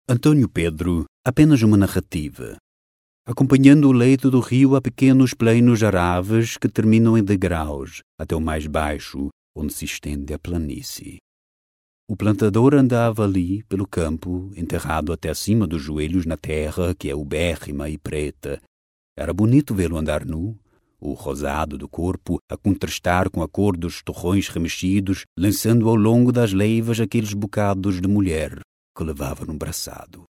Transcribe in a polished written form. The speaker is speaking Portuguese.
Antônio Pedro, apenas uma narrativa. Acompanhando o leito do rio há pequenos pleinos aráveis que terminam em degraus, até o mais baixo, onde se estende a planície. O plantador andava ali, pelo campo, enterrado até acima dos joelhos na terra, que é ubérrima e preta. Era bonito vê-lo andar nu, o rosado do corpo a contrastar com a cor dos torrões remexidos, lançando ao longo das leivas aqueles bocados de mulher que levava num braçado.